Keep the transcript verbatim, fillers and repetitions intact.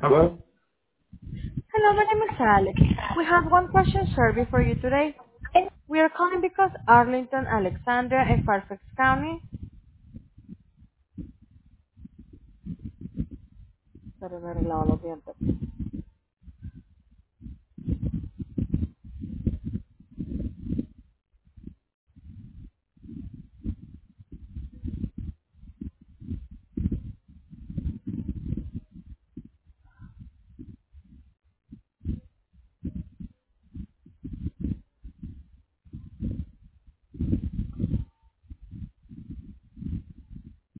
Hello? Hello, my name is Alex. We have one question survey for you today. We are calling because Arlington, Alexandria, and Fairfax County. Pero no he arreglado los dientes.